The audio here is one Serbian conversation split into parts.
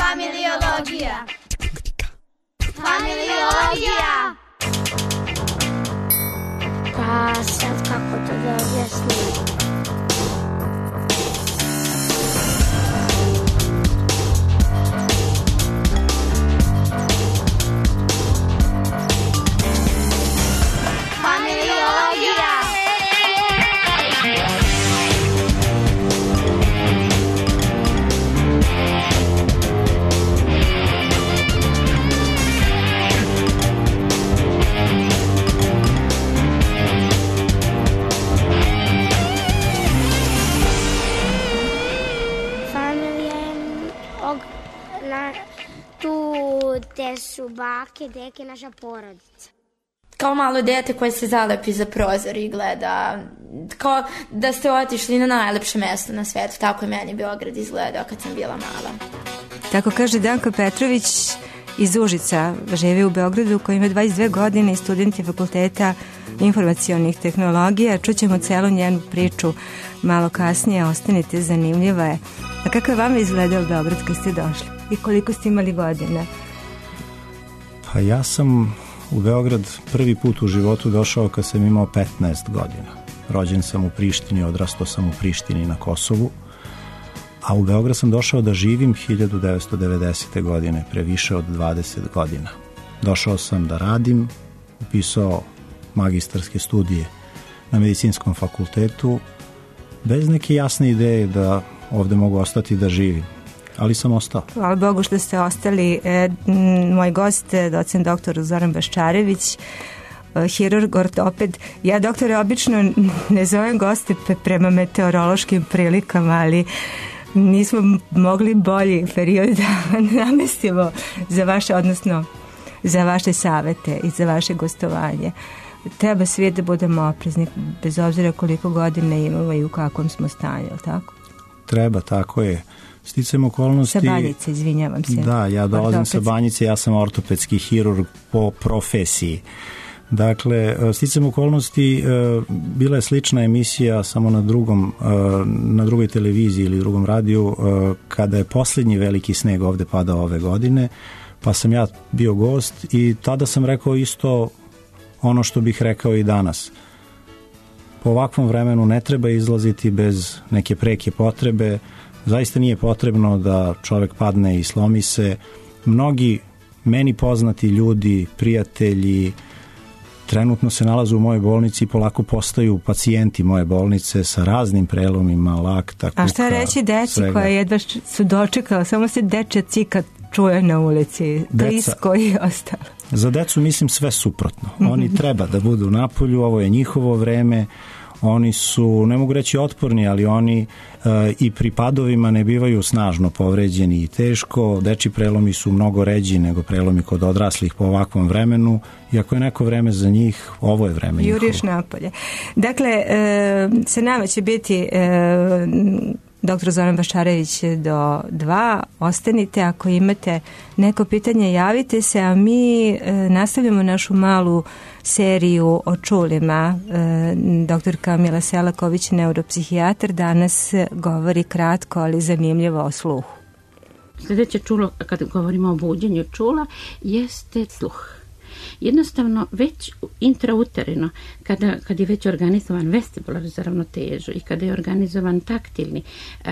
Familiologija. Familiologija. Pa sad kako to da objasnim? Gde su bake, deke, naša porodica. Kao malo dete koje se zalepi za prozor i gleda, kao da ste otišli na najlepše mesto na svetu, tako je meni Beograd izgledao kad sam bila mala. Tako kaže Danka Petrović iz Užica, živi u Beogradu, koji ima 22 godine i student je fakulteta informacionih tehnologija. Čućemo celu njenu priču malo kasnije, ostanite, zanimljiva je. A kako je vama izgledao Beograd kad ste došli i koliko ste imali godina? Pa ja sam u Beograd prvi put u životu došao kad sam imao 15 godina. Rođen sam u Prištini, odrastao sam u Prištini na Kosovu, a u Beograd sam došao da živim 1990. godine, pre više od 20 godina. Došao sam da radim, upisao magistarske studije na medicinskom fakultetu, bez neke jasne ideje da ovde mogu ostati da živim. Ali sam ostao. Hvala Bogu što ste ostali. Moj gost, docent doktor Zoran Baščarević, hirurg, ortoped. Ja, doktore, obično ne zovem goste prema meteorološkim prilikama, ali nismo mogli bolji period da namestimo za vaše, odnosno za vaše savete i za vaše gostovanje. Treba svi da budemo oprezni, bez obzira koliko godina imamo i u kakvom smo stanju, tako? Treba, tako je. Sticajem okolnosti... Sa Banjice, izvinjavam se. Da, ja dolazim sa Banjice, ja sam ortopedski hirurg po profesiji. Dakle, sticajem okolnosti bila je slična emisija samo na drugoj televiziji ili drugom radiju kada je posljednji veliki sneg ovde padao ove godine, pa sam ja bio gost i tada sam rekao isto ono što bih rekao i danas. Po ovakvom vremenu ne treba izlaziti bez neke preke potrebe. Zaista nije potrebno da čovek padne i slomi se. Mnogi meni poznati ljudi, prijatelji, trenutno se nalaze u mojoj bolnici i polako postaju pacijenti moje bolnice sa raznim prelomima, lakta, kuka. A šta reći deci koja jedva su dočekala, samo se dečja cika čuje na ulici, blisko i ostalo. Za decu mislim sve suprotno. Oni treba da budu napolju, ovo je njihovo vreme. Oni su, ne mogu reći otporni, ali oni i pri padovima ne bivaju snažno povređeni i teško. Dečji prelomi su mnogo ređi nego prelomi kod odraslih po ovakvom vremenu. I ako je neko vreme za njih, ovo je vreme njihovo. Juriš napolje. Dakle, sa nama će biti dr. Zoran Baščarević do 2. Ostanite, ako imate neko pitanje, javite se, a mi nastavljamo našu malu seriju o čulima. Dr. Kamila Selaković, neuropsihijatar, danas govori kratko, ali zanimljivo o sluhu. Sljedeće čulo, kad govorimo o buđenju čula, jeste sluh. Jednostavno, već intrauterino, kad je već organizovan vestibular za ravnotežu i kada je organizovan taktilni,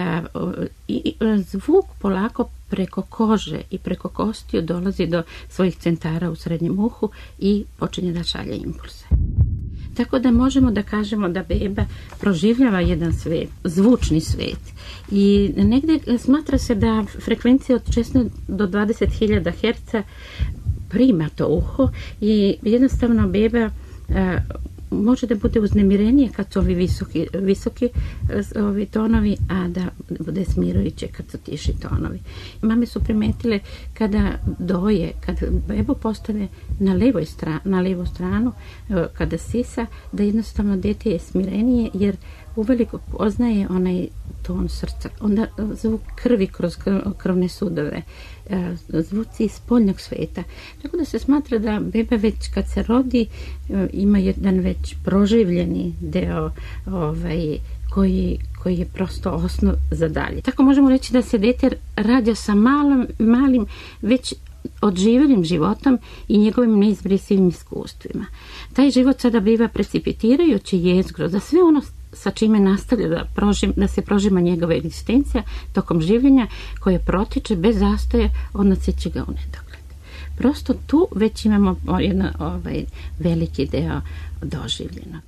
zvuk polako preko kože i preko kostiju dolazi do svojih centara u srednjem uhu i počinje da šalje impulse. Tako da možemo da kažemo da beba proživljava jedan svet, zvučni svet. I negde smatra se da frekvencija od 16 do 20.000 Hz prima to uho i jednostavno beba može da bude uznemirenije kad su ovi visoki ovi tonovi, a da bude smirujuće kad su tiši tonovi. Mame su primetile kada doje, kad bebu postave na levu stranu, kada sisa, da jednostavno dete je smirenije, jer uveliko poznaje onaj ton srca. Onda zvuk krvi kroz krvne sudove, zvuci iz spoljnog sveta. Tako da se smatra da beba već kad se rodi ima jedan već proživljeni deo koji koji je prosto osnov za dalje. Tako možemo reći da se dete rađa sa malim već odživjelim životom i njegovim neizbrisivim iskustvima. Taj život sada biva precipitirajući jezgro za sve ono sa čime nastavlja da se prožima njegova egzistencija tokom življenja koje protiče bez zastoja odnoseći ga u nedogled. Prosto tu već imamo jedan veliki deo doživljenog.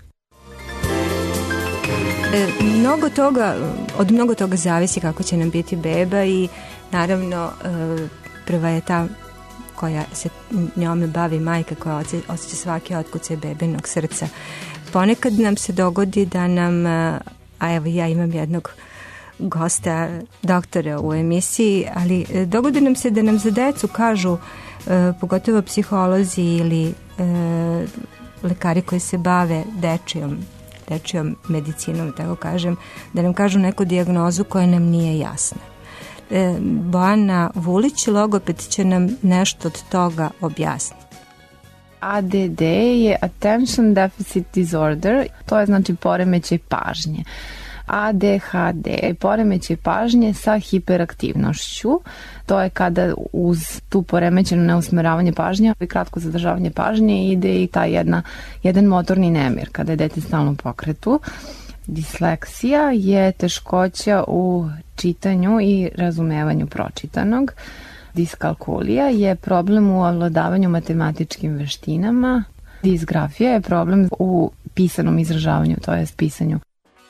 Od mnogo toga zavisi kako će nam biti beba i naravno prva je ta koja se njome bavi majka koja osjeća svaki otkucaj bebinog srca. Ponekad nam se dogodi da nam, a evo ja imam jednog gosta, doktora u emisiji, ali dogodi nam se da nam za decu kažu, pogotovo psiholozi ili lekari koji se bave dečijom medicinom, tako kažem, da nam kažu neku dijagnozu koja nam nije jasna. Bojana Vulić, logoped, će nam nešto od toga objasniti. ADD je Attention Deficit Disorder, to je znači poremećaj pažnje. ADHD je poremećaj pažnje sa hiperaktivnošću. To je kada uz tu poremećeno neusmeravanje pažnje i kratko zadržavanje pažnje ide i taj jedan motorni nemir kada je dete stalno u pokretu. Disleksija je teškoća u čitanju i razumevanju pročitanog. Diskalkulija je problem u ovladavanju matematičkim veštinama. Disgrafija je problem u pisanom izražavanju, to jest pisanju.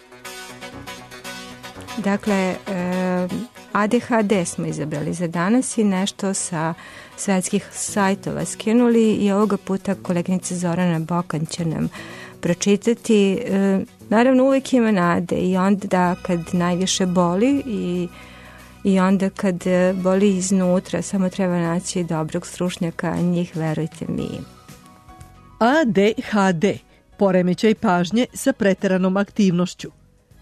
Dakle, ADHD smo izabrali za danas i nešto sa svetskih sajtova skinuli i ovoga puta koleginica Zorana Bokan će nam pročitati. Naravno, uvijek ima nade i onda kad najviše boli i onda kad boli iznutra, samo treba naći dobrog stručnjaka, a njih, verujte mi. ADHD, poremećaj pažnje sa preteranom aktivnošću.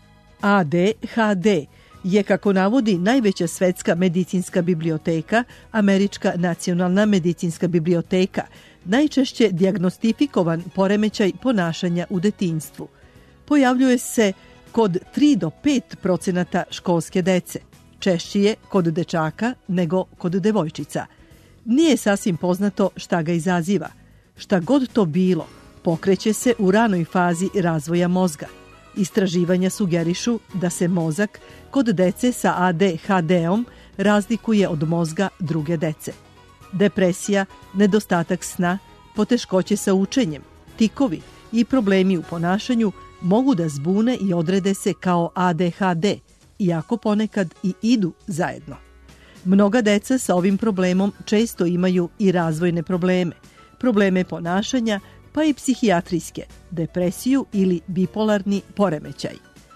ADHD je, kako navodi najveća svetska medicinska biblioteka, Američka nacionalna medicinska biblioteka, najčešće dijagnostifikovan poremećaj ponašanja u detinjstvu. Pojavljuje se kod 3 do 5% školske dece. Češće je kod dečaka nego kod devojčica. Nije sasvim poznato šta ga izaziva. Šta god to bilo, pokreće se u ranoj fazi razvoja mozga. Istraživanja sugerišu da se mozak kod dece sa ADHD-om razlikuje od mozga druge dece. Depresija, nedostatak sna, poteškoće sa učenjem, tikovi i problemi u ponašanju mogu da zbune i odrede se kao ADHD, iako ponekad i idu zajedno. Mnoga deca sa ovim problemom često imaju i razvojne probleme ponašanja, pa i psihijatrijske, depresiju ili bipolarni poremećaj.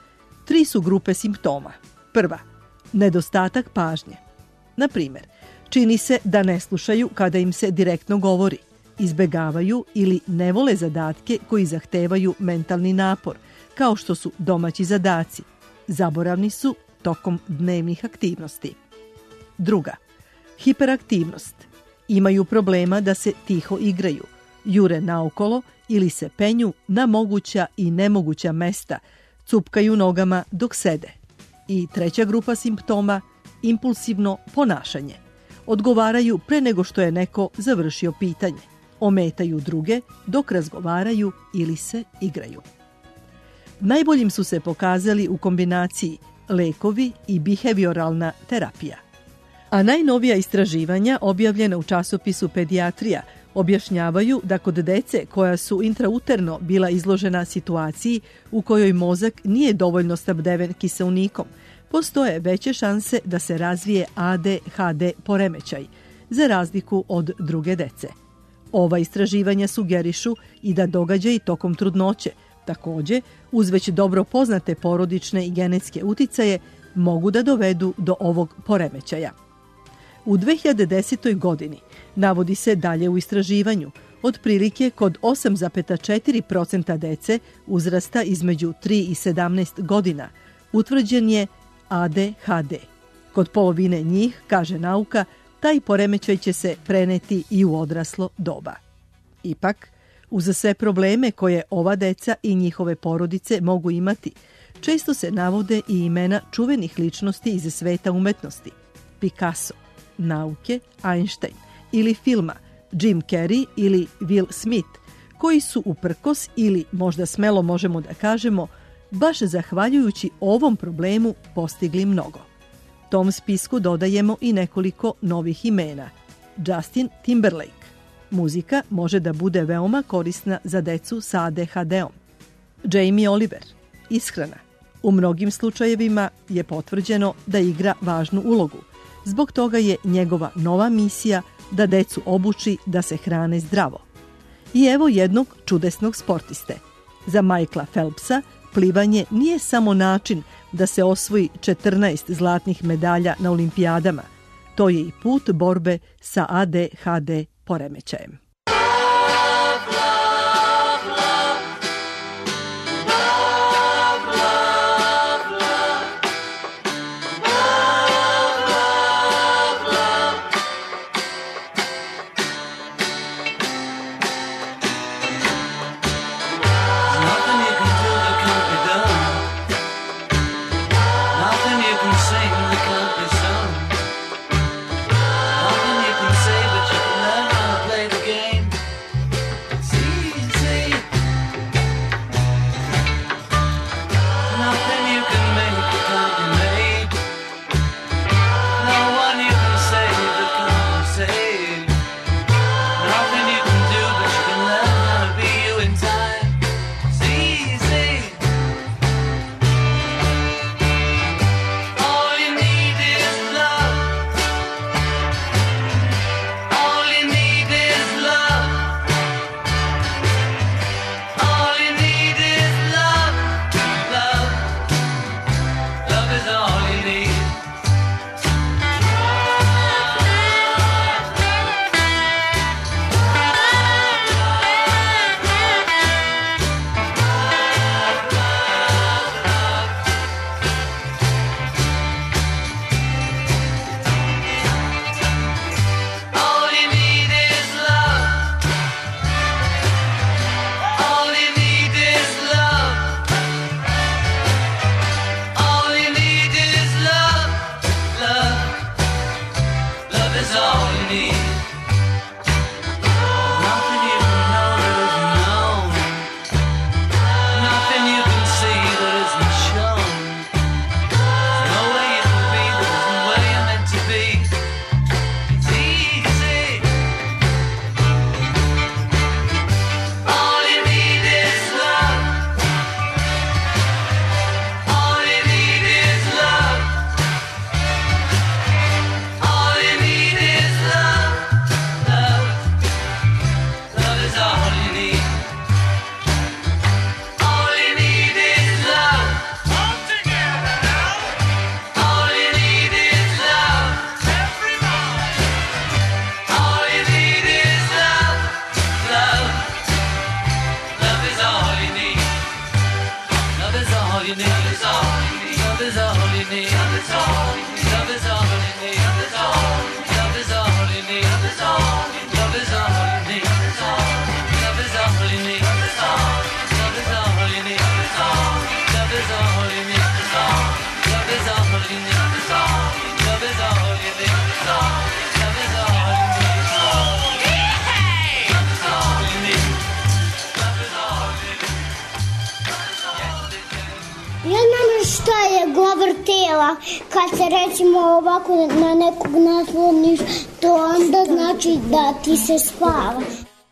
3 su grupe simptoma. Prva, nedostatak pažnje. Na primjer, čini se da ne slušaju kada im se direktno govori, izbegavaju ili ne vole zadatke koji zahtevaju mentalni napor, kao što su domaći zadaci. Zaboravni su tokom dnevnih aktivnosti. Druga, hiperaktivnost. Imaju problema da se tiho igraju, jure naokolo ili se penju na moguća i nemoguća mesta, cupkaju nogama dok sede. I treća grupa simptoma, impulsivno ponašanje. Odgovaraju pre nego što je neko završio pitanje. Ometaju druge dok razgovaraju ili se igraju. Najboljim su se pokazali u kombinaciji lekovi i behavioralna terapija. A najnovija istraživanja objavljena u časopisu Pediatrija objašnjavaju da kod dece koja su intrauterno bila izložena situaciji u kojoj mozak nije dovoljno snabdeven kiseonikom, postoje veće šanse da se razvije ADHD poremećaj, za razliku od druge dece. Ova istraživanja sugerišu i da događaji tokom trudnoće, takođe, uz već dobro poznate porodične i genetske uticaje, mogu da dovedu do ovog poremećaja. U 2010. godini, navodi se dalje u istraživanju, otprilike kod 8,4% dece uzrasta između 3 i 17 godina utvrđen je ADHD. Kod polovine njih, kaže nauka, taj poremećaj će se preneti i u odraslo doba. Ipak, uz sve probleme koje ova deca i njihove porodice mogu imati, često se navode i imena čuvenih ličnosti iz sveta umetnosti. Picasso, nauke, Einstein ili filma, Jim Carrey ili Will Smith, koji su uprkos ili možda smelo možemo da kažemo baš zahvaljujući ovom problemu postigli mnogo. Tom spisku dodajemo i nekoliko novih imena. Justin Timberlake. Muzika može da bude veoma korisna za decu sa ADHD-om. Jamie Oliver. Ishrana. U mnogim slučajevima je potvrđeno da igra važnu ulogu. Zbog toga je njegova nova misija da decu obuči da se hrane zdravo. I evo jednog čudesnog sportiste. Za Michaela Phelpsa plivanje nije samo način da se osvoji 14 zlatnih medalja na olimpijadama. To je i put borbe sa ADHD poremećajem. Kad se recimo ovako na nekog nasloniš, to onda znači da ti se spava.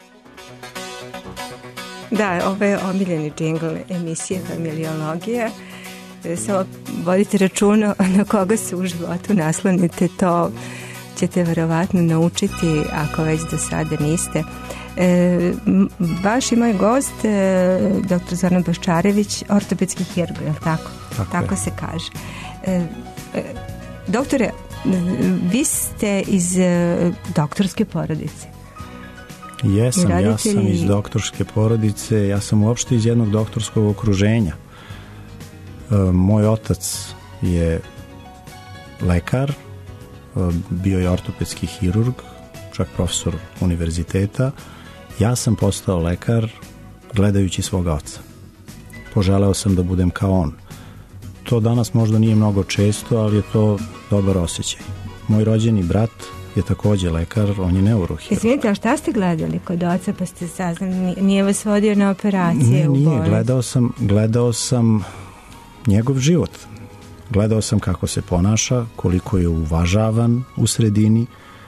Da, ovo je omiljeni džingl emisije Familiologija. Samo vodite računa na koga se u životu naslonite, to ćete verovatno naučiti ako već do sada niste. Vaš i moj gost, dr. Zoran Baščarević, ortopedski hirurg, je li tako? Tako se kaže. Doktore, vi ste iz doktorske porodice. Jesam, ja sam iz doktorske porodice, ja sam uopšte iz jednog doktorskog okruženja. Moj otac je lekar, bio je ortopedski hirurg, čak profesor univerziteta. Ja sam postao lekar gledajući svoga oca. Poželeo sam da budem kao on. to danas možda nije mnogo često, ali je to dobar osjećaj. Moj rođeni brat je takođe lekar, on je neurohirurg. Izvinite, a šta ste gledali kod oca pa ste saznali, nije vas vodio na operacije u bolnici? Gledao sam njegov život. Gledao sam kako se ponaša, koliko je uvažavan u sredini.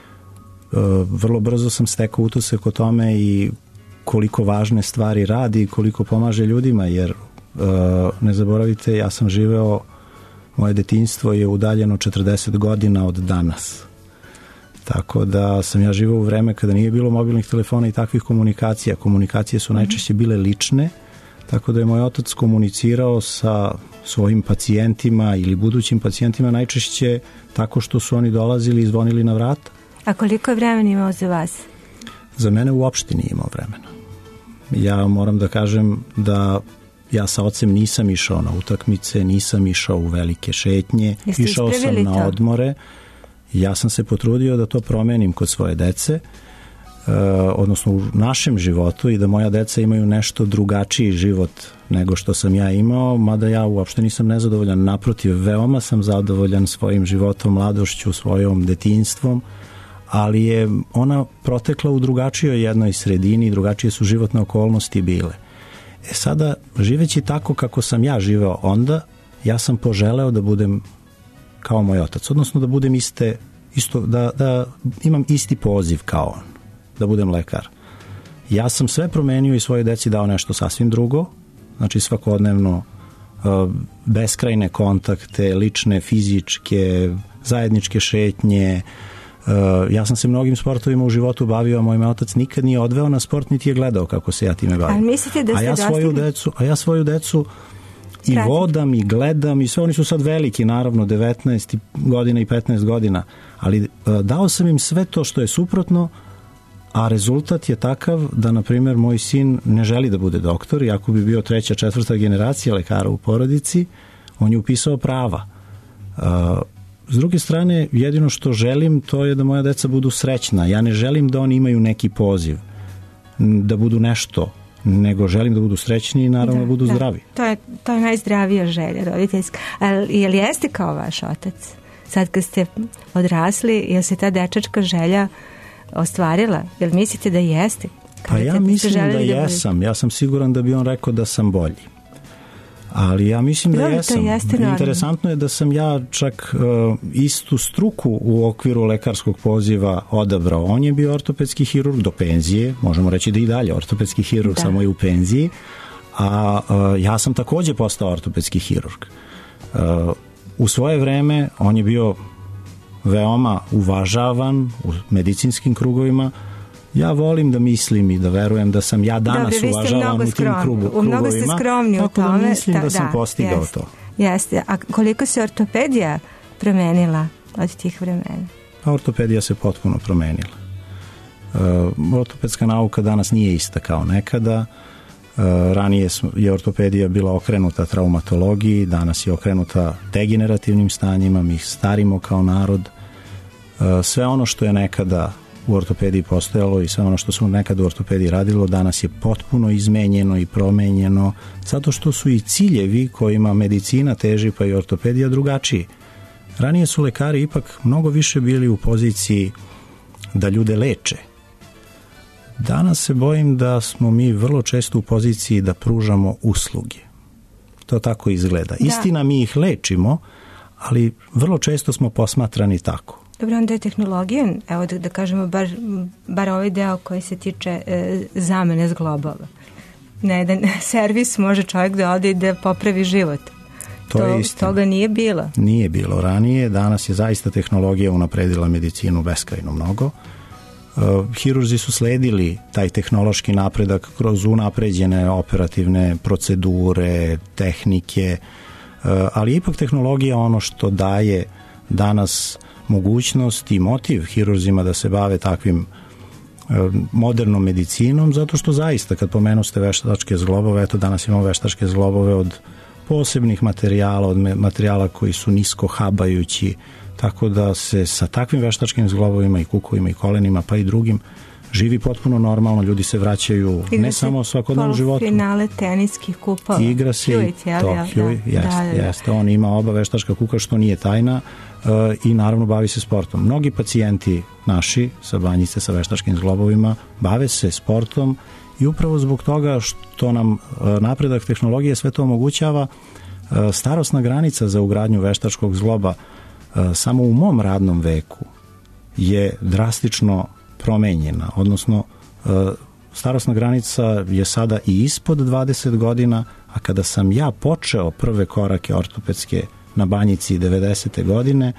Vrlo brzo sam stekao utisak o tome i koliko važne stvari radi i koliko pomaže ljudima, jer ne zaboravite, ja sam živeo, moje detinjstvo je udaljeno 40 godina od danas. Tako da sam ja živeo u vreme kada nije bilo mobilnih telefona i takvih komunikacija. Komunikacije su najčešće bile lične, tako da je moj otac komunicirao sa svojim pacijentima ili budućim pacijentima najčešće tako što su oni dolazili i zvonili na vrata. A koliko je vremena imao za vas? Za mene uopšte nije imao vremena. Ja moram da kažem da ja sa ocem nisam išao na utakmice, nisam išao u velike šetnje, išao sam na odmore. Ja sam se potrudio da to promenim kod svoje dece, odnosno u našem životu, i da moja deca imaju nešto drugačiji život nego što sam ja imao, mada ja uopšte nisam nezadovoljan, naprotiv, veoma sam zadovoljan svojim životom, mladošću, svojom detinjstvom, ali je ona protekla u drugačijoj jednoj sredini, drugačije su životne okolnosti bile. Sada, živeći tako kako sam ja živeo onda, ja sam poželeo da budem kao moj otac, odnosno da budem da imam isti poziv kao on, da budem lekar. Ja sam sve promenio i svojoj deci dao nešto sasvim drugo, znači svakodnevno beskrajne kontakte, lične, fizičke, zajedničke šetnje. Ja sam se mnogim sportovima u životu bavio, a moj me otac nikad nije odveo na sport, niti je gledao kako se ja time bavim. Ali mislite da ste ja svoju decu i vodam i gledam i sve, oni su sad veliki, naravno 19 godina i 15 godina, ali dao sam im sve to što je suprotno, a rezultat je takav da, na primjer, moj sin ne želi da bude doktor, iako bi bio 3., 4. generacija lekara u porodici, on je upisao prava. S druge strane, jedino što želim, to je da moja deca budu srećna. Ja ne želim da oni imaju neki poziv, da budu nešto, nego želim da budu srećni i naravno da budu zdravi. To je najzdravija želja roditeljska. Ali je li jeste kao vaš otac? Sad kad ste odrasli, je li se ta dečačka želja ostvarila? Jel mislite da jeste? Pa ja mislim da jesam. Ja sam siguran da bi on rekao da sam bolji. Ali ja mislim da jesam. Interesantno je da sam ja čak istu struku u okviru lekarskog poziva odabrao. On je bio ortopedski hirurg do penzije, možemo reći da i dalje ortopedski hirurg, samo je u penziji, a ja sam takođe postao ortopedski hirurg. U svoje vreme on je bio veoma uvažavan u medicinskim krugovima. Ja volim da mislim i da verujem da sam ja danas uvažavan u tim krugovima. Mnogo ste skromni u tome. Tako da mislim da sam postigao to. Jeste. A koliko se ortopedija promenila od tih vremena? Pa ortopedija se potpuno promenila. Ortopedska nauka danas nije ista kao nekada. Ranije je ortopedija bila okrenuta traumatologiji, danas je okrenuta degenerativnim stanjima, mi ih starimo kao narod. Sve ono što je nekada u ortopediji postojalo i sve ono što su nekada u ortopediji radilo, danas je potpuno izmenjeno i promenjeno, zato što su i ciljevi kojima medicina teži, pa i ortopedija, drugačiji. Ranije su lekari ipak mnogo više bili u poziciji da ljude leče. Danas se bojim da smo mi vrlo često u poziciji da pružamo usluge. To tako izgleda. Istina, mi ih lečimo, ali vrlo često smo posmatrani tako. Dobro, onda je tehnologija, evo da kažemo, bar ovaj deo koji se tiče zamene zglobova. Na jedan servis može čovjek da ode i da popravi život. To je istina. Toga nije bilo. Nije bilo ranije, danas je zaista tehnologija unapredila medicinu beskrajno mnogo. Hirurzi su sledili taj tehnološki napredak kroz unapređene operativne procedure, tehnike, ali ipak tehnologija ono što daje danas mogućnost i motiv hirurzima da se bave takvim modernom medicinom, zato što zaista kad pomenuste veštačke zglobove, eto danas imamo veštačke zglobove od posebnih materijala, od materijala koji su nisko habajući, tako da se sa takvim veštačkim zglobovima i kukovima i kolenima pa i drugim živi potpuno normalno, ljudi se vraćaju ne samo u svakodnevnom životu. Finale teniskih kupova. Igra se jeste. On ima oba veštačka kuka, što nije tajna, i naravno bavi se sportom. Mnogi pacijenti naši sa Banjice, sa veštačkim zglobovima, bave se sportom i upravo zbog toga što nam napredak tehnologije sve to omogućava, starosna granica za ugradnju veštačkog zgloba samo u mom radnom veku je drastično promenjena, odnosno starosna granica je sada i ispod 20 godina, a kada sam ja počeo prve korake ortopedske na Banjici 90. godine,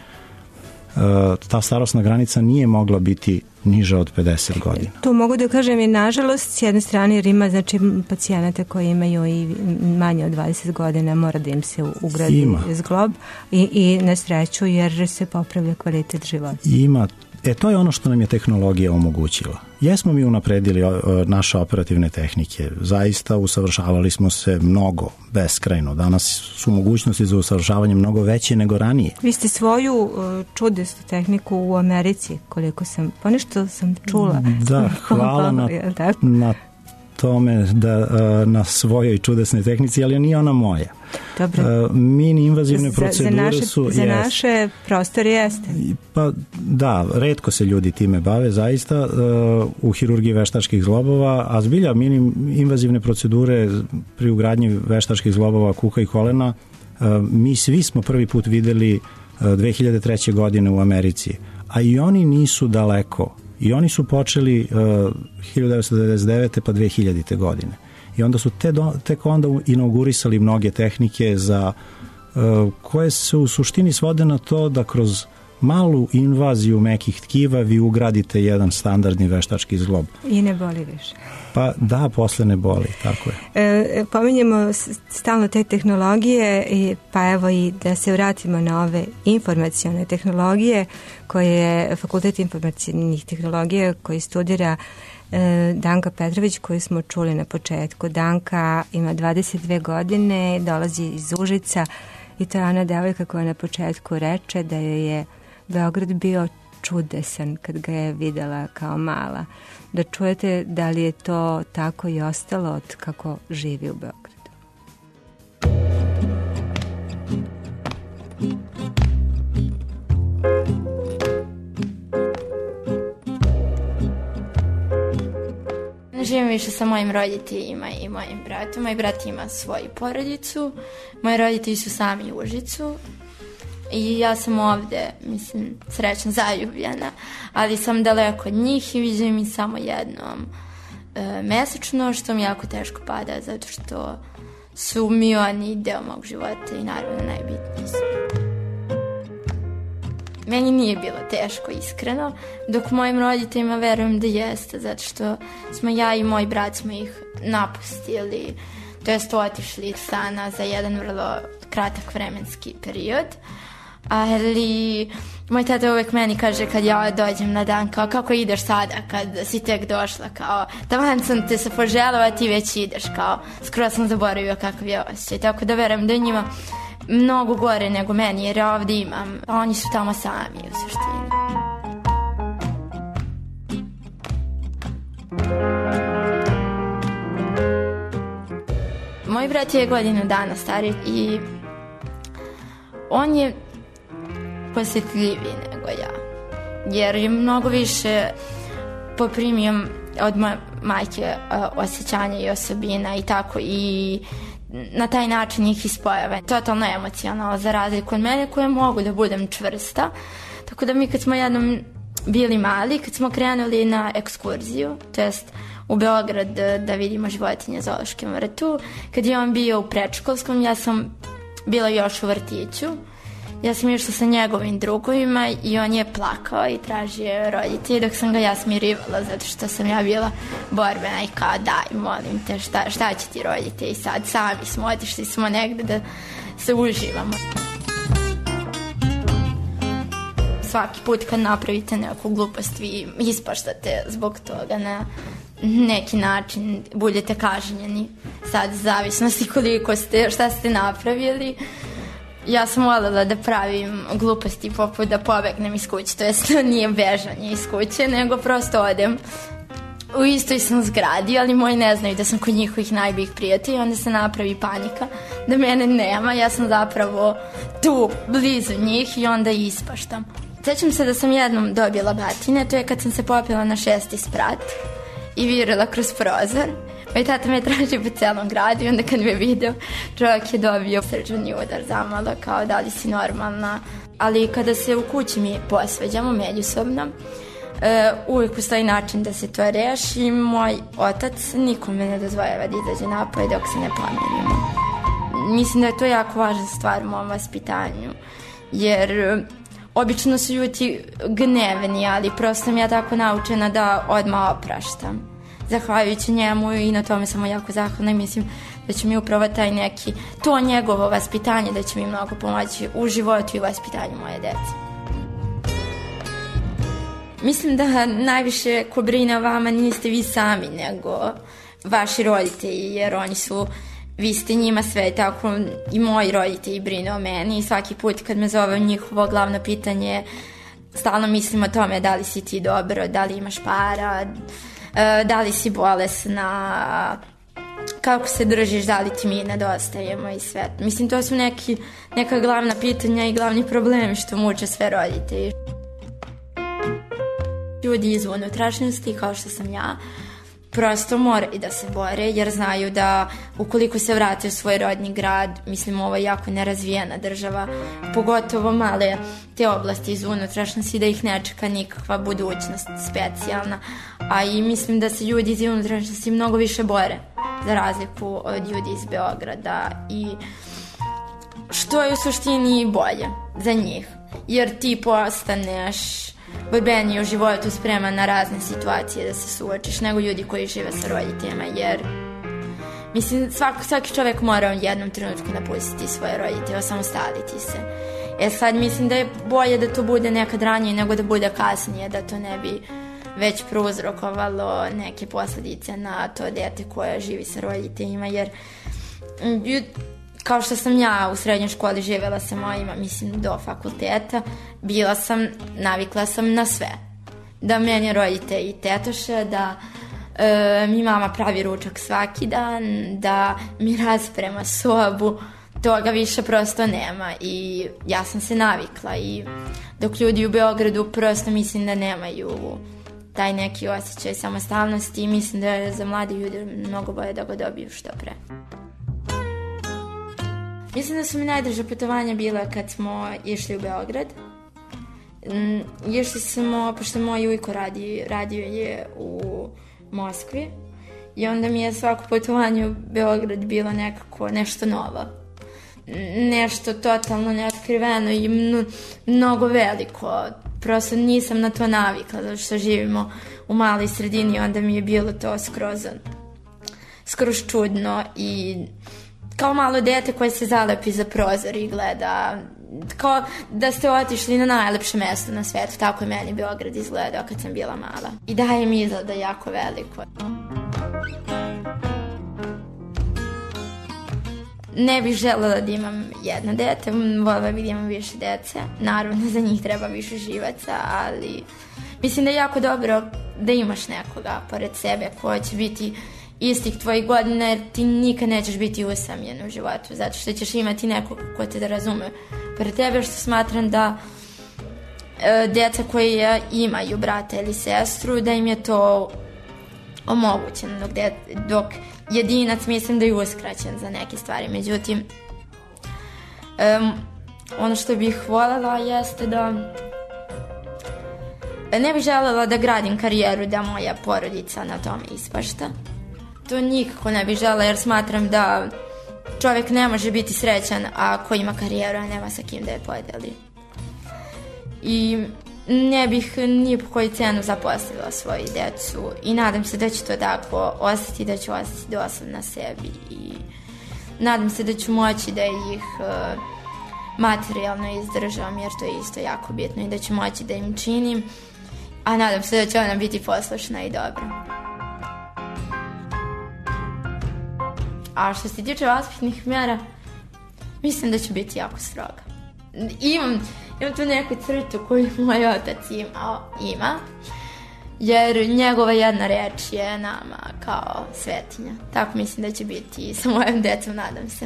ta starosna granica nije mogla biti niža od 50 godina. Tu mogu da kažem i nažalost, s jedne strane, jer ima pacijenata koji imaju i manje od 20 godina, mora da im se ugradi zglob i na sreću jer se popravlja kvalitet života. Ima. To je ono što nam je tehnologija omogućila. Jesmo mi unapredili naše operativne tehnike, zaista usavršavali smo se mnogo, beskrajno. Danas su mogućnosti za usavršavanje mnogo veće nego ranije. Vi ste svoju čudesnu tehniku u Americi, koliko sam, ponešto sam čula. Da, hvala na tome, na svojoj čudesnoj tehnici, ali nije ona moja. Mini invazivne procedure su... Za naše prostore jeste. Pa da, retko se ljudi time bave, zaista, u hirurgiji veštačkih zglobova, a zbilja mini invazivne procedure pri ugradnji veštačkih zglobova kuka i kolena, mi svi smo prvi put videli 2003. godine u Americi, a i oni nisu daleko. I oni su počeli 1999. pa 2000. godine. I onda su tek onda inaugurisali mnoge tehnike koje se u suštini svode na to da kroz malu invaziju mekih tkiva vi ugradite jedan standardni veštački zglob. I ne boli više. Pa da, posle ne boli, tako je. Pominjemo stalno te tehnologije, pa evo i da se vratimo na ove informacione tehnologije koje je Fakultet informacijnih tehnologija koji studira Danka Petrović, koju smo čuli na početku. Danka ima 22 godine, dolazi iz Užica i to je ona devojka koja na početku reče da joj je Beograd bio čudesan kad ga je videla kao mala. Da čujete da li je to tako i ostalo od kako živi u Beogradu. Živim više sa mojim roditeljima i mojim bratom. Moj brat ima svoju porodicu. Moji roditelji su sami u Užicu. I ja sam ovde, mislim, srećno zaljubljena, ali sam daleko od njih i vidim ih samo jednom mesečno, što mi jako teško pada, zato što su mi oni deo mog života i naravno najbitniji su. Meni nije bilo teško, iskreno, dok mojim roditeljima verujem da jeste, zato što smo ja i moj brat smo ih napustili, to jest otišli sana za jedan vrlo kratak vremenski period. Ali moj tata uvek meni kaže kad ja dođem na dan, kao kako ideš sada kad si tek došla, kao taman sam te se poželila, ti već ideš, kao skoro sam zaboravio kakav je osjećaj, tako da verujem da je njima mnogo gore nego meni, jer ja ovdje imam, a oni su tamo sami u suštini. Moj brat je godinu dana stariji i on je posjetljiviji nego ja, jer je mnogo više poprimio od majke osjećanja i osobina i tako, i na taj način ih ispojave. Totalno emocionalno, za razliku od mene koja mogu da budem čvrsta. Tako da mi kad smo jednom bili mali, kad smo krenuli na ekskurziju, to jest u Beograd da vidimo životinje zoološkim vrtu, kad je on bio u predškolskom, ja sam bila još u vrtiću. Ja sam išla sa njegovim drugovima i on je plakao i tražio roditelje, dok sam ga ja smirivala, zato što sam ja bila borbena i kao daj, molim te, šta će ti roditelji sad, sami smo otišli smo negde da se uživamo. Svaki put kad napravite neku glupost vi ispaštate zbog toga na neki način, budete kažnjeni, sad zavisnosti koliko ste, šta ste napravili. Ja sam voljela da pravim gluposti poput da pobegnem iz kuće, to jest nije bežanje iz kuće, nego prosto odem u istoj sam zgradi, ali moji ne znaju da sam kod njihovih najboljih prijatelja, onda se napravi panika da mene nema, ja sam zapravo tu blizu njih i onda ispaštam. Sjećam se da sam jednom dobila batine, to je kad sam se popila na 6. sprat i virila kroz prozor. Moj tata me traži po celom gradu i onda kad me video, čovjek je dobio srčani udar zamalo, kao da li si normalna. Ali kada se u kući mi posveđamo međusobno, uvijek postoji način da se to reši. Moj otac nikome ne dozvoljava da izađe napolje dok se ne pomirimo. Mislim da je to jako važna stvar u mom vaspitanju, jer obično su ljudi gneveni, ali prosto sam ja tako naučena da odmah opraštam. Zahvaljujući njemu i na tome sam jako zahvalna i mislim da će mi upravo taj neki, to njegovo vaspitanje, da će mi mnogo pomoći u životu i vaspitanju moje dece. Mislim da najviše ko brine o vama niste vi sami, nego vaši roditelji, jer oni su, vi ste njima sve, tako i moji roditelji brine o meni i svaki put kad me zove njihovo glavno pitanje, stalno mislim o tome da li si ti dobro, da li imaš para, da li si bolesna, kako se držiš, da li ti mi nedostajemo i sve. Mislim, to su neka glavna pitanja i glavni problemi što muče sve roditelji. Ljudi iz unutrašnjosti, kao što sam ja, prosto moraju da se bore, jer znaju da ukoliko se vrate u svoj rodni grad, mislim, ovo je jako nerazvijena država, pogotovo male te oblasti iz unutrašnjosti, da ih ne čeka nikakva budućnost specijalna. A i mislim da se ljudi iz unutrašnjosti mnogo više bore, za razliku od ljudi iz Beograda, i što je u suštini bolje za njih, jer ti postaneš borbeniji u životu, spreman na razne situacije da se suočiš nego ljudi koji žive sa roditeljima, jer mislim svaki čovjek mora u jednom trenutku napustiti svoje roditelje, osamostaliti se. Sad mislim da je bolje da to bude nekad ranije nego da bude kasnije, da to ne bi već prouzrokovalo neke posljedice na to dete koje živi sa roditeljima, jer kao što sam ja u srednjoj školi živjela sa mojima, mislim, do fakulteta, navikla sam na sve. Da meni roditelji i tetoše, da mi mama pravi ručak svaki dan, da mi rasprema sobu, toga više prosto nema i ja sam se navikla. I dok ljudi u Beogradu prosto mislim da nemaju taj neki osjećaj samostalnosti i mislim da je za mladi ljudi mnogo bolje da ga dobiju što pre. Mislim da su mi najdrža putovanja bila kad smo išli u Beograd. Išli smo, pošto moj ujko radio je u Moskvi, i onda mi je svako putovanje u Beograd bilo nekako nešto novo. Nešto totalno neotkriveno i mnogo veliko. Prosto nisam na to navikla, zato što živimo u maloj sredini, onda mi je bilo to skroz čudno i kao malo dete koje se zalepi za prozor i gleda, kao da ste otišli na najlepše mesto na svijetu. Tako je meni Beograd izgledao kad sam bila mala. I daje mi izgleda jako veliko. Ne bih željela da imam jedno dete, voljela bih da imam više dece. Naravno, za njih treba više živaca, ali mislim da je jako dobro da imaš nekoga pored sebe ko će biti istih tvojih godina, jer ti nikad nećeš biti usamljen u životu, zato što ćeš imati nekog ko te da razume pored tebe, što smatram da djeca koji imaju brata ili sestru, da im je to omogućeno, dok jedinac mislim da je uskraćen za neke stvari. Međutim, ono što bih voljela jeste da ne bih željela da gradim karijeru da moja porodica na tome ispašta. To nikako ne bih željela, jer smatram da čovjek ne može biti srećan ako ima karijeru, a nema sa kim da je podeli. I ne bih ni po koju cenu zaposlila svoju djecu i nadam se da će to tako ostati, da ću ostati doslovna sebi i nadam se da ću moći da ih materijalno izdržavam, jer to je isto jako bitno, i da ću moći da im činim, a nadam se da će ona biti poslušna i dobra. A što se tiče vaspitnih mjera, mislim da će biti jako stroga. Imam tu neku crtu koju moj otac ima. jer njegova jedna reč je nama kao svetinja. Tako mislim da će biti i sa mojom decom, nadam se.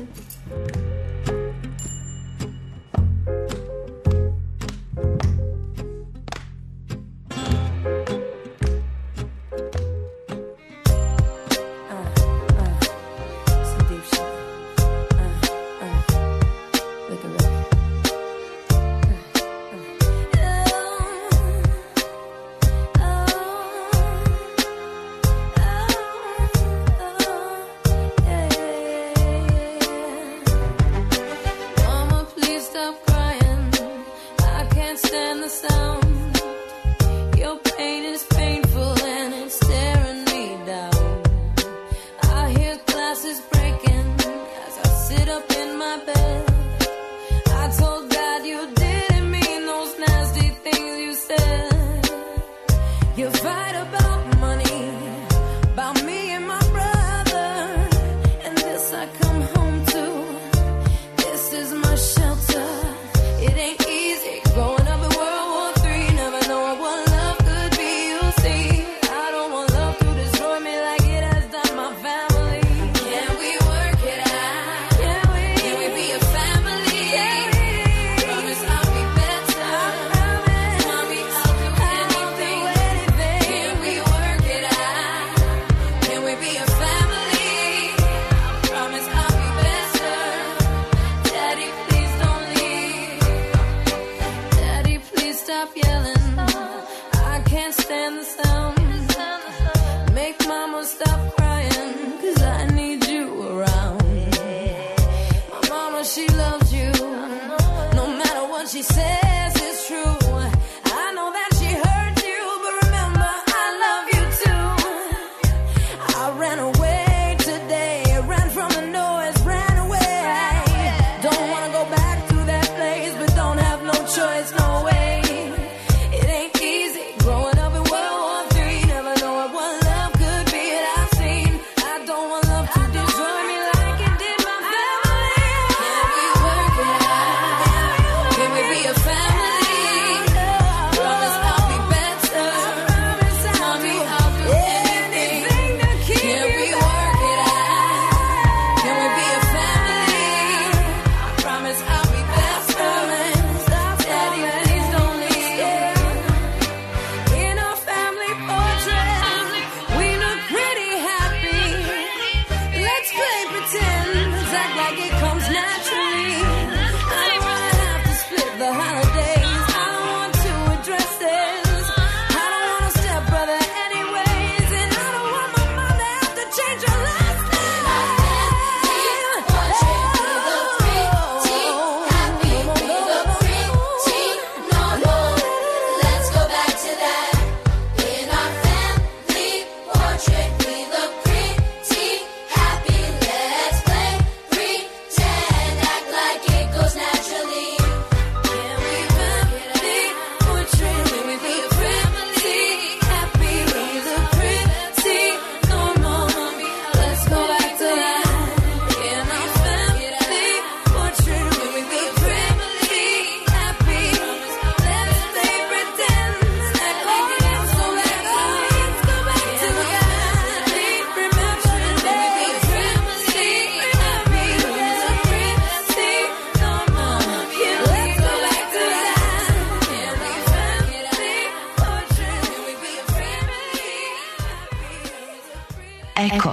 Eko.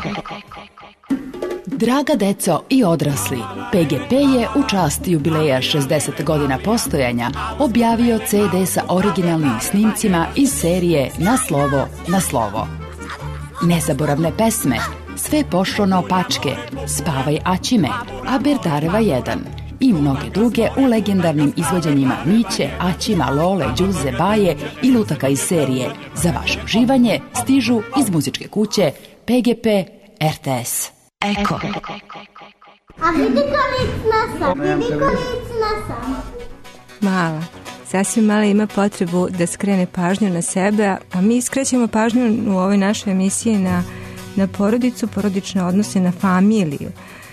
Draga deco i odrasli, PGP je u čast jubileja 60 godina postojanja objavio CD sa originalnim snimcima iz serije Na slovo, na slovo. Nezaboravne pesme, Sve pošlo naopačke, Spavaj Aćime, Aberdareva 1 i mnoge druge u legendarnim izvođenjima Miće, Aćima, Lole, Đuze, Baje i lutaka iz serije. Za vaše uživanje stižu iz muzičke kuće PGP RTS. Eko. A vidi kolicna sam. Mala. Sasvim mala ima potrebu da skrene pažnju na sebe, a mi skrećemo pažnju u ovoj našoj emisiji na porodicu, porodične odnose, na familiju.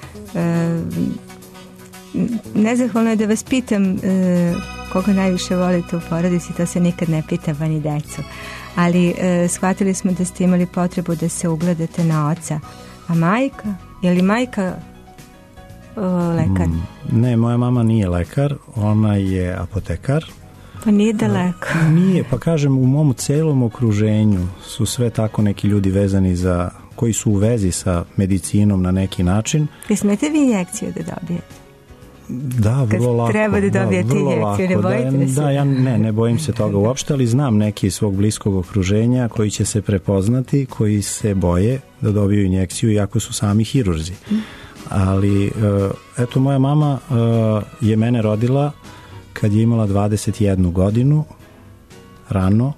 Nezahvalno je da vas pitam koga najviše volite u porodici, to se nikad ne pita, pa ni decu. ali shvatili smo da ste imali potrebu da se ugledate na oca. A majka? Je li majka lekar? Ne, moja mama nije lekar, ona je apotekar. Pa nije daleko. Nije, pa kažem, u mom celom okruženju su sve tako neki ljudi vezani koji su u vezi sa medicinom na neki način. Smete vi injekciju da dobijete? Da, vrlo lako. Kad treba da dobijete injekciju, ne bojite se? Da, ja ne bojim se toga uopšte, ali znam neki iz svog bliskog okruženja koji će se prepoznati, koji se boje da dobiju injekciju iako su sami hirurzi. Ali, eto, moja mama je mene rodila kad je imala 21 godinu, rano,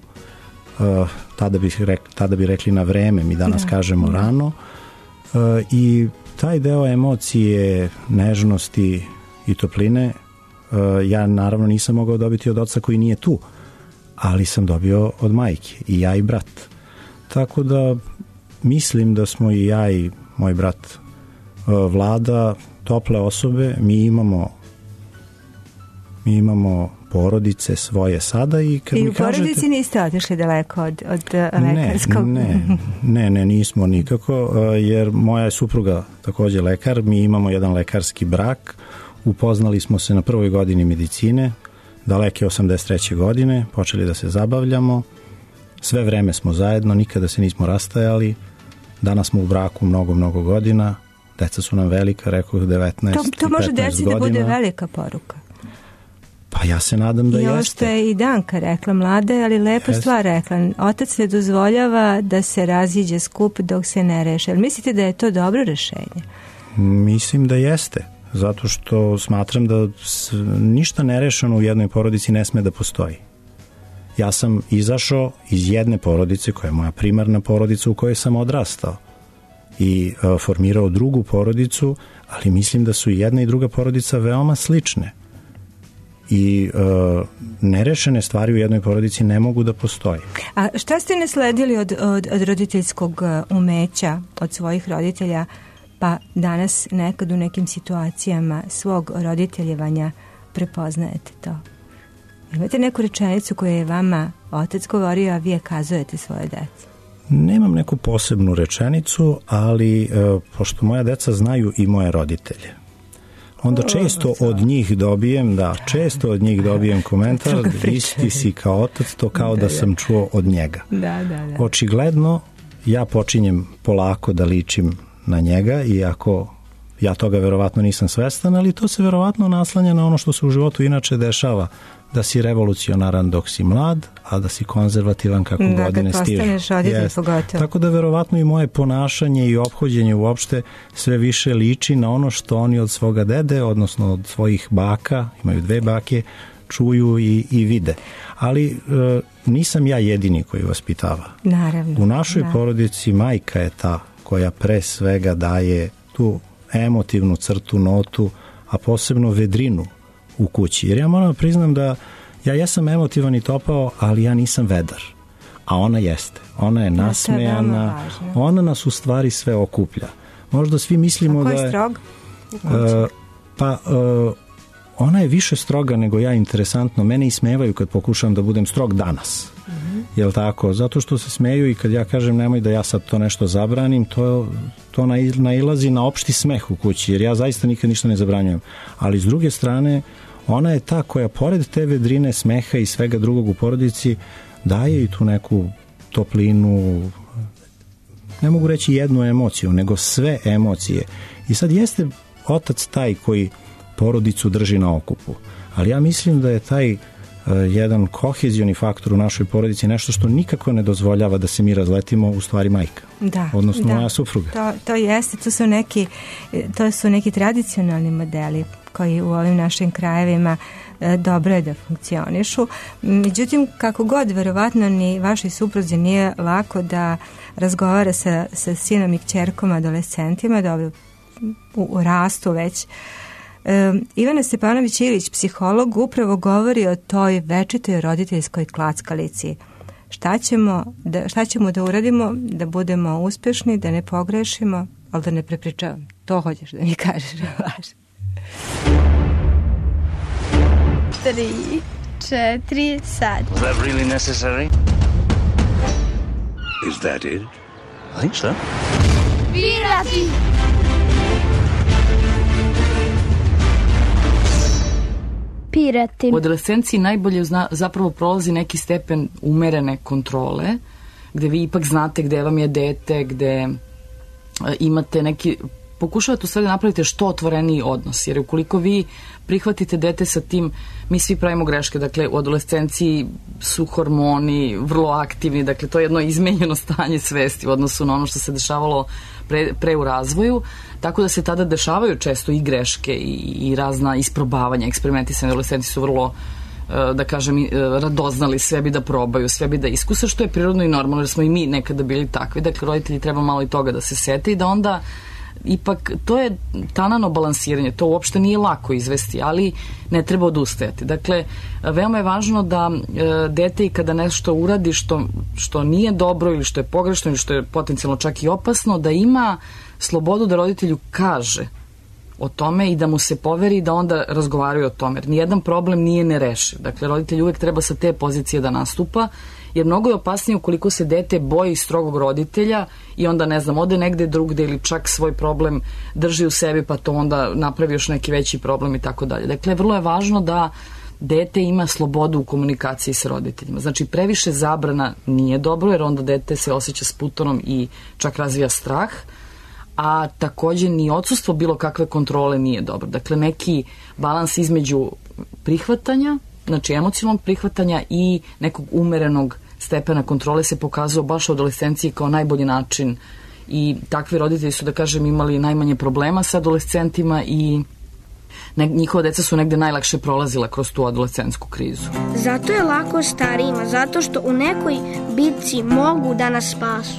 tada bi rekli na vreme, mi danas kažemo rano, i taj deo emocije, nežnosti i topline ja naravno nisam mogao dobiti od oca koji nije tu, ali sam dobio od majke, i ja i brat. Tako da mislim da smo i ja i moj brat Vlada tople osobe. Mi imamo porodice svoje sada i kad mi kažete... I u porodici niste otišli daleko od lekarskog? Ne, nismo nikako, jer moja je supruga takođe lekar, mi imamo jedan lekarski brak, upoznali smo se na prvoj godini medicine, daleke 83. godine, počeli da se zabavljamo, sve vreme smo zajedno, nikada se nismo rastajali, danas smo u braku mnogo godina, deca su nam velika, rekao 19 i 15 godina. To može deci da bude velika poruka. Pa ja se nadam da jeste. I ovo što je i Danka rekla, mlada je, ali lepa stvar rekla. Otac ne dozvoljava da se raziđe skup dok se ne reše. Ali mislite da je to dobro rešenje? Mislim da jeste. Zato što smatram da ništa nerešeno u jednoj porodici ne sme da postoji. Ja sam izašao iz jedne porodice koja je moja primarna porodica u kojoj sam odrastao i formirao drugu porodicu, ali mislim da su i jedna i druga porodica veoma slične. I nerešene stvari u jednoj porodici ne mogu da postoje. A šta ste nasledili od roditeljskog umeća, od svojih roditelja, pa danas nekad u nekim situacijama svog roditeljevanja prepoznajete to? Imate neku rečenicu koju je vama otac govorio, a vi je kazujete svoje deci? Nemam neku posebnu rečenicu, ali pošto moja deca znaju i moje roditelje, onda često od njih dobijem komentar, isti si kao otac, to kao da sam čuo od njega. Da. Očigledno ja počinjem polako da ličim na njega, iako ja toga verovatno nisam svestan, ali to se verovatno naslanja na ono što se u životu inače dešava, da si revolucionaran dok si mlad, a da si konzervativan kako godine stižu. Da, kad postaneš roditelj pogotovo. Tako da verovatno i moje ponašanje i ophođenje uopšte sve više liči na ono što oni od svoga dede, odnosno od svojih baka, imaju 2 bake, čuju i vide. Ali nisam ja jedini koji vaspitava. Naravno. U našoj porodici majka je ta koja pre svega daje tu emotivnu crtu, notu, a posebno vedrinu u kući. Jer ja moram da priznam da ja jesam emotivan i topao, ali ja nisam vedar. A ona jeste. Ona je nasmejana. Ona nas u stvari sve okuplja. Možda svi mislimo da je... A ko je strog? Ona je više stroga nego ja, interesantno. Mene ismevaju kad pokušam da budem strog danas. Jel tako? Zato što se smeju i kad ja kažem nemoj da ja sad to nešto zabranim, to nailazi na opšti smeh u kući, jer ja zaista nikad ništa ne zabranjujem. Ali s druge strane, ona je ta koja pored te vedrine, smeha i svega drugog u porodici daje i tu neku toplinu, ne mogu reći jednu emociju, nego sve emocije. I sad jeste otac taj koji porodicu drži na okupu, ali ja mislim da je taj jedan kohezioni faktor u našoj porodici, nešto što nikako ne dozvoljava da se mi razletimo, u stvari majka. Odnosno moja supruga. To jeste, to su neki tradicionalni modeli koji u ovim našim krajevima dobro je da funkcionišu. Međutim, kako god, verovatno ni vašoj supruzi nije lako da razgovara sa sinom i kćerkom adolescentima, dobro, u rastu već. Ivana Stepanović-Ilić, psiholog, upravo govori o toj večitoj roditeljskoj klackalici. Šta ćemo da uradimo, da budemo uspešni, da ne pogrešimo, ali da ne prepričavam. To hoćeš da mi kažeš, vaš. 3, 4, sad. Was that really necessary? Is that it? I think so. Pirati! Pirati. U adolescenciji najbolje zapravo prolazi neki stepen umerene kontrole, gde vi ipak znate gde vam je dete, gde imate neki, pokušavate u stvari da napravite što otvoreniji odnos, jer ukoliko vi prihvatite dete sa tim, mi svi pravimo greške, dakle u adolescenciji su hormoni vrlo aktivni, dakle to je jedno izmenjeno stanje svesti u odnosu na ono što se dešavalo pre u razvoju, tako da se tada dešavaju često i greške i razna isprobavanja, eksperimentisani adolescenti su vrlo, da kažem, radoznali, sve bi da probaju, sve bi da iskuse, što je prirodno i normalno, jer smo i mi nekada bili takvi, dakle roditelji treba malo i toga da se sete i da onda ipak, to je tanano balansiranje, to uopšte nije lako izvesti, ali ne treba odustajati. Dakle, veoma je važno da dete i kada nešto uradi što nije dobro ili što je pogrešno ili što je potencijalno čak i opasno, da ima slobodu da roditelju kaže o tome i da mu se poveri da onda razgovaraju o tome. Jer nijedan problem nije nerešiv. Dakle, roditelj uvek treba sa te pozicije da nastupa, jer mnogo je opasnije ukoliko se dete boji strogog roditelja i onda, ne znam, ode negde drugde ili čak svoj problem drži u sebi pa to onda napravi još neki veći problem i tako dalje. Dakle, vrlo je važno da dete ima slobodu u komunikaciji sa roditeljima. Znači, previše zabrana nije dobro, jer onda dete se osjeća sputorom i čak razvija strah, a takođe ni odsustvo bilo kakve kontrole nije dobro. Dakle, neki balans između prihvatanja, znači emocionalnog prihvatanja i nekog umerenog stepena kontrole se pokazao baš u adolescenciji kao najbolji način i takvi roditelji su, da kažem, imali najmanje problema sa adolescentima i njihova deca su negde najlakše prolazila kroz tu adolescentsku krizu. Zato je lako starijima, zato što u nekoj bitci mogu da nas spasu.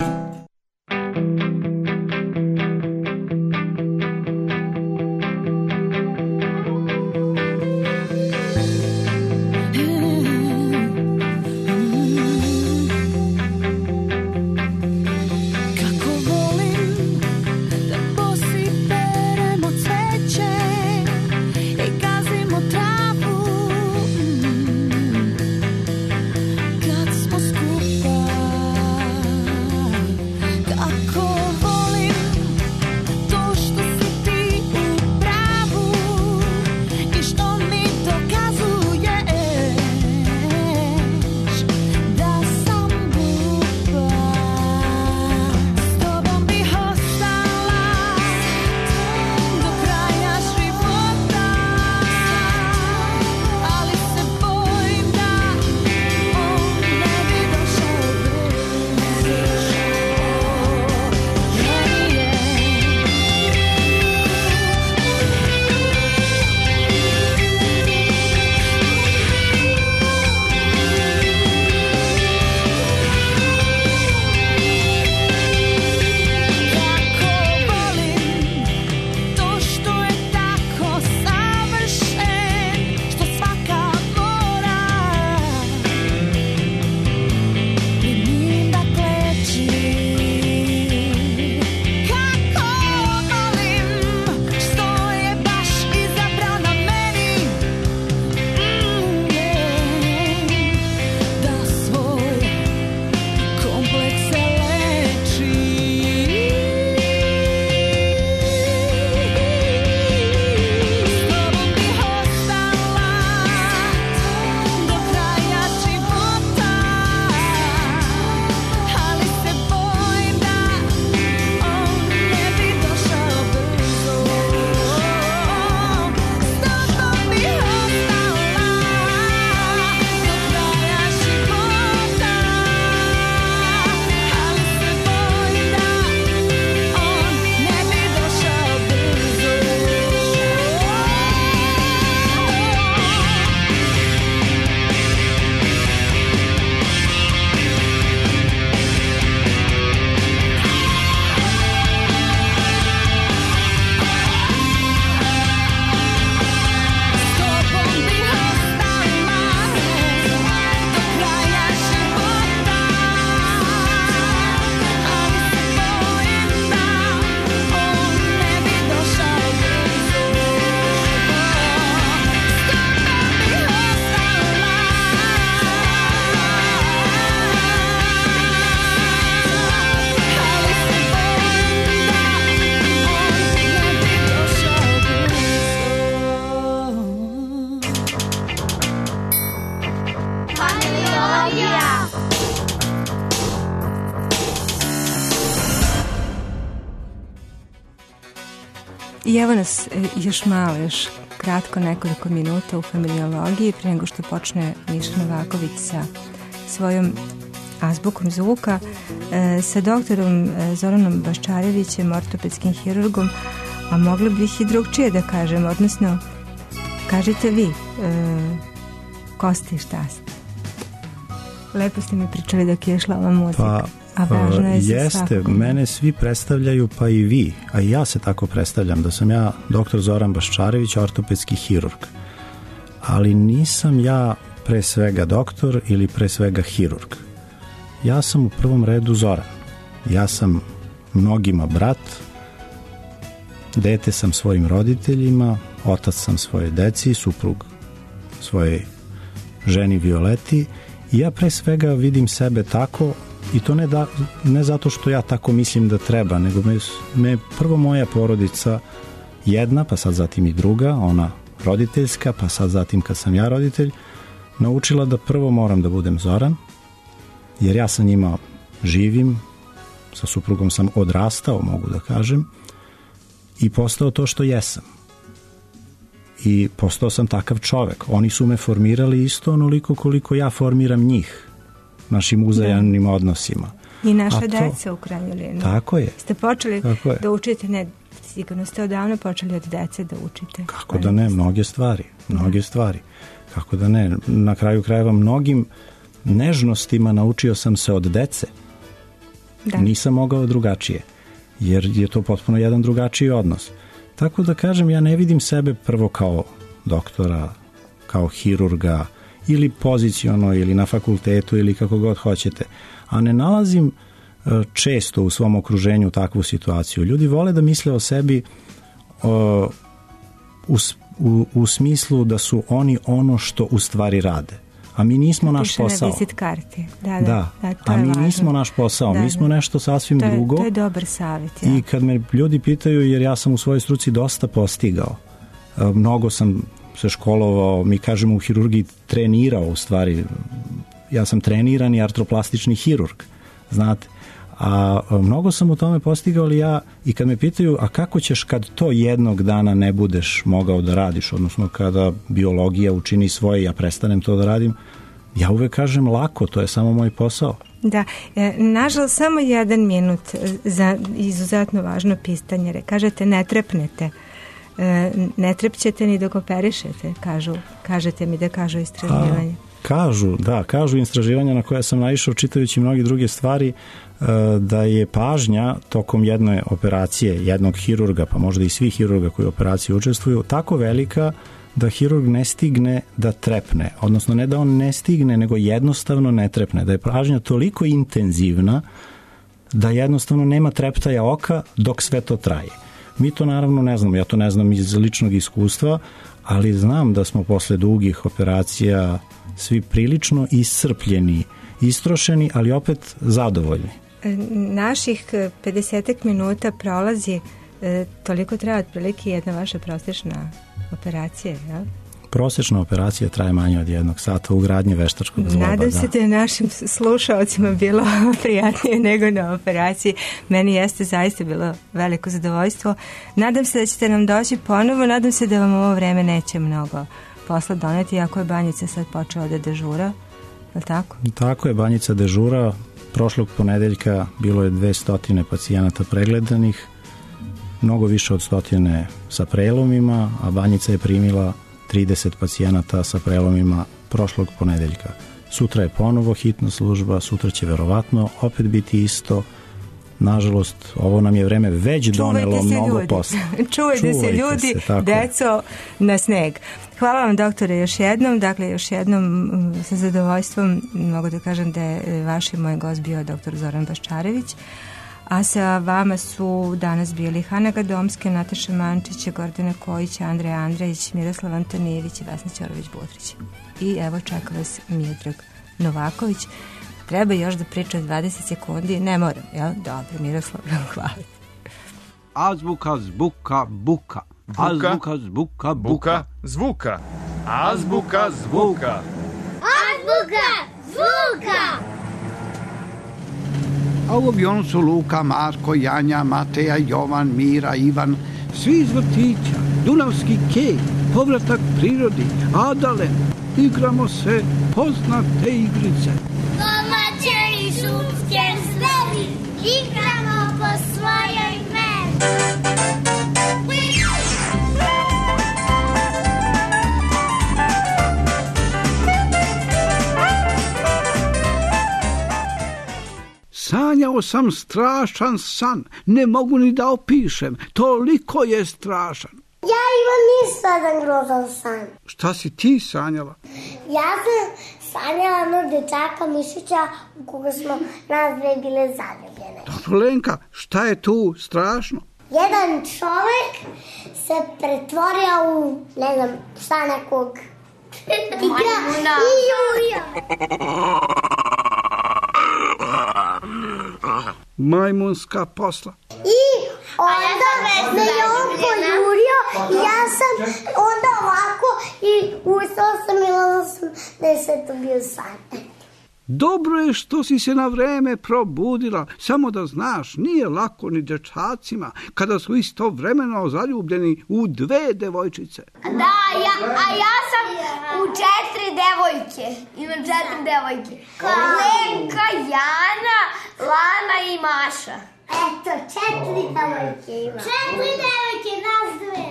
I evo nas još malo, još kratko nekoliko minuta u familiologiji prije nego što počne Miša Novaković sa svojom azbukom zvuka, sa doktorom Zoranom Baščarevićem, ortopedskim hirurgom, a mogli bi ih i drugčije da kažem, odnosno kažete vi, ko ste i šta ste? Lepo ste mi pričali dok je šla ova muzika. A važno je jeste, mene svi predstavljaju, pa i vi, a i ja se tako predstavljam, da sam ja doktor Zoran Baščarević, ortopedski hirurg. Ali nisam ja pre svega doktor ili pre svega hirurg. Ja sam u prvom redu Zoran. Ja sam mnogima brat, dete sam svojim roditeljima, otac sam svoje deci, suprug svoje ženi Violeti, i ja pre svega vidim sebe tako, i to ne zato što ja tako mislim da treba, nego me prvo moja porodica jedna, pa sad zatim i druga, ona roditeljska, pa sad zatim kad sam ja roditelj, naučila da prvo moram da budem Zoran, jer ja sa njima živim, sa suprugom sam odrastao, mogu da kažem, i postao to što jesam. I postao sam takav čovek. Oni su me formirali isto onoliko koliko ja formiram njih, našim uzajamnim odnosima. I naša deca u krajnjoj liniji. Tako je. Ste počeli da učite, ne, sigurno ste odavno počeli od dece da učite. Kako da ne, mnoge stvari. Kako da ne, na kraju krajeva mnogim nežnostima naučio sam se od dece. Da. Nisam mogao drugačije, jer je to potpuno jedan drugačiji odnos. Tako da kažem, ja ne vidim sebe prvo kao doktora, kao hirurga, ili poziciono, ili na fakultetu, ili kako god hoćete. A ne nalazim često u svom okruženju takvu situaciju. Ljudi vole da misle o sebi u smislu da su oni ono što u stvari rade. A mi nismo naš posao. Na vizit karti. Da, a mi nismo naš posao. Mi smo nešto sasvim drugo. To je dobar savjet. Ja. I kad me ljudi pitaju, jer ja sam u svojoj struci dosta postigao, mnogo sam se školovao, mi kažemo u hirurgiji trenirao, u stvari ja sam trenirani artroplastični hirurg, znate, a mnogo sam u tome postigao, ali ja, i kad me pitaju, a kako ćeš kad to jednog dana ne budeš mogao da radiš, odnosno kada biologija učini svoje, ja prestanem to da radim, ja uvek kažem lako, to je samo moj posao. Da, nažalost samo 1 minut za izuzetno važno pitanje. Kažete ne trepnete. Ne trepćete ni dok operišete, kažete mi da kažu istraživanja. Kažu istraživanja na koje sam naišao čitajući mnoge druge stvari, da je pažnja tokom jedne operacije, jednog hirurga, pa možda i svih hirurga koji u operaciji učestvuju, tako velika da hirurg ne stigne da trepne, odnosno ne da on ne stigne, nego jednostavno ne trepne, da je pažnja toliko intenzivna da jednostavno nema treptaja oka dok sve to traje. Mi to naravno ne znamo, ja to ne znam iz ličnog iskustva, ali znam da smo posle dugih operacija svi prilično iscrpljeni, istrošeni, ali opet zadovoljni. Naših 50 minuta prolazi, toliko treba otprilike jedna vaša prosječna operacija, jel? Prosječna operacija traje manje od 1 sata, ugradnje veštačkog zloba. Nadam se da je našim slušalcima bilo prijatnije nego na operaciji. Meni jeste zaista bilo veliko zadovoljstvo. Nadam se da ćete nam doći ponovo, nadam se da vam ovo vreme neće mnogo posla doneti, ako je Banjica sad počela da dežura, je li tako? Tako je, Banjica dežura. Prošlog ponedeljka bilo je 200 pacijenata pregledanih, mnogo više od 100 sa prelomima, a Banjica je primila 30 pacijenata sa prelomima prošlog ponedeljka. Sutra je ponovo hitna služba, sutra će verovatno opet biti isto. Nažalost, ovo nam je vreme već donelo mnogo posla. Čuvajte se ljudi, deco, na sneg. Hvala vam, doktore, još jednom. Dakle, još jednom sa zadovoljstvom mogu da kažem da je vaš i moj gost bio doktor Zoran Baščarević. A sa vama su danas bili Hana Gadomske, Nataša Mančić, Gordana Kojić, Andreja Andrejić, Miroslav Antonijević i Vesna Ćorović-Budrić. I evo čeka vas Miodrag Novaković. Treba još da priča 20 sekundi, ne moram, jel? Dobro, Miroslav, hvala. Azbuka, zbuka, buka. Azbuka, zbuka, buka. Zvuka. Azbuka, zvuka. Azbuka, zvuka. A u avionu su Luka, Marko, Janja, Mateja, Jovan, Mira, Ivan, svi iz vrtića, Dunavski kej, povratak prirodi, Adalen, igramo se poznate igrice. Domaće i šumske zveri, igramo po svojoj meri. Sanjao sam strašan san, ne mogu ni da opišem, toliko je strašan. Ja imam isto jedan grozan san. Šta si ti sanjala? Ja sam sanjala jednog dečaka Mišića u koga smo nas dve bile zaljubljene. Dobro, Lenka, šta je tu strašno? Jedan čovek se pretvorio u, ne znam, šta nekog tigra i jurija. Majmunska posla. I onda me je on pojurio i ja sam onda ovako i ustala sam i onda sam da je sve to bio san. Dobro je što si se na vreme probudila, samo da znaš, nije lako ni dečacima kada su istovremeno zaljubljeni u dve devojčice. Da, ja sam u 4 devojke. Imam 4 devojke. Lenka, Jana, Lana i Maša. Eto, 4 devojke ima. 4 devojke, nas dve.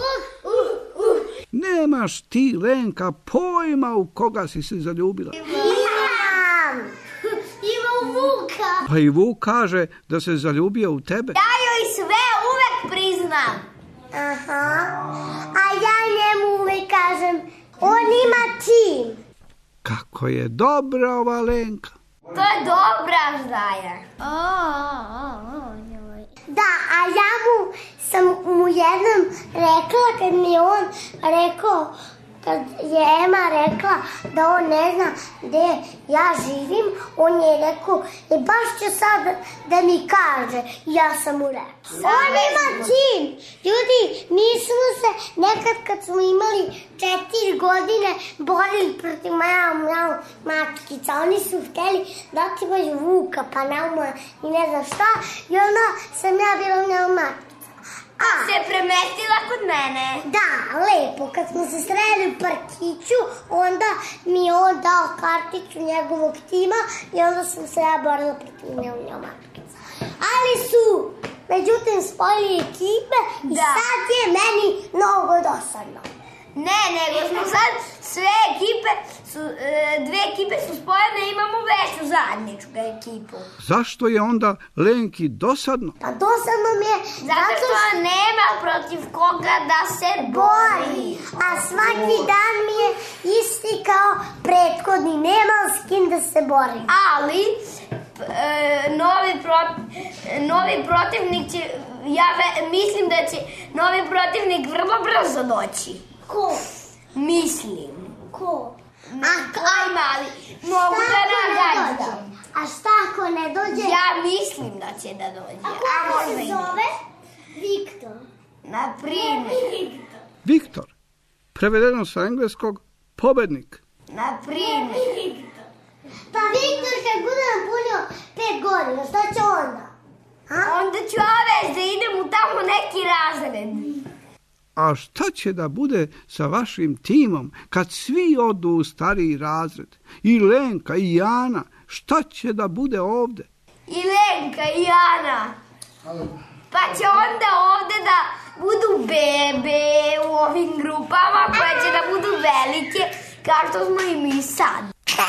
Nemaš ti, Lenka, pojma u koga si se zaljubila. Ima Vuka. Pa i Vuk kaže da se zaljubio u tebe. Ja joj sve uvek priznam. Aha. A ja njemu uvek kažem, on ima tim. Kako je dobra ova Lenka. To je dobra Zdaja. Da, a ja sam mu jednom rekla, kad mi je on rekao, kad je Ema rekla da on ne zna gde ja živim, on je rekao, baš će sad da mi kaže. Ja sam mu rekla. On ima tim. Ljudi, mi smo se nekad kad smo imali 4 godine borili protiv mačkica. Oni su hteli dati baš Vuka, pa nauma i ne znam šta. I onda sam ja bila u njemu mačkica. A se premestila kod mene? Da, lepo. Kad smo se sreli u parkiću, onda mi je on dao karticu njegovog tima i onda sam se ja borila protiv njegovog mačkica. Ali su, međutim, spojili ekipe i sad je meni mnogo dosadno. Ne, nego smo sad sve ekipe, dve ekipe su spojene i imamo veću zajedničku ekipu. Zašto je onda Lenki dosadno? Pa dosadno mi je zato što nema protiv koga da se bori. A svaki dan mi je isti kao prethodni, nema s kim da se bori. Ali novi protivnik će, mislim da će novi protivnik vrlo brzo doći. Ko? Mislim. Ko? Aj mali, mogu da nagađam. A šta ako ne dođe? Ja mislim da će da dođe. A kako se zove? Viktor. Na primjer. Viktor, prevedeno sa engleskog, pobednik. Na primjer. Pa Viktor kad bude napunio 5 godina, šta će onda? Onda ću ja da idem u tamo neki razred. A šta će da bude sa vašim timom kad svi odu u stariji razred? I Lenka i Jana, šta će da bude ovde? I Lenka i Jana. Pa će onda ovde da budu bebe u ovim grupama koje će da budu velike kao što smo i mi sad.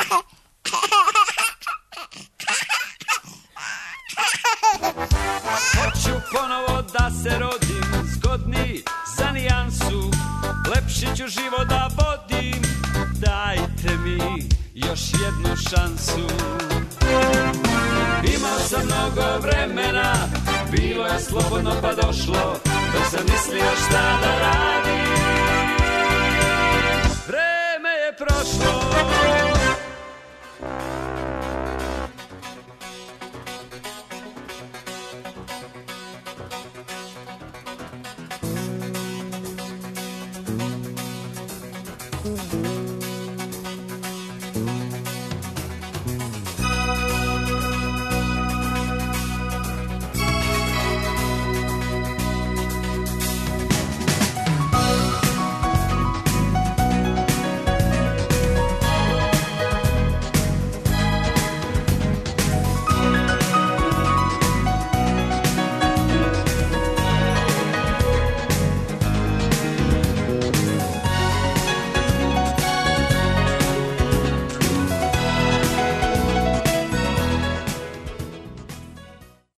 Hoću ponovo da se rodim, zgodni za nijansu, lepši ću život da vodim, dajte mi još jednu šansu. Imao sam mnogo vremena, bilo je slobodno pa došlo, dok sam mislio šta da radim. Vreme je prošlo.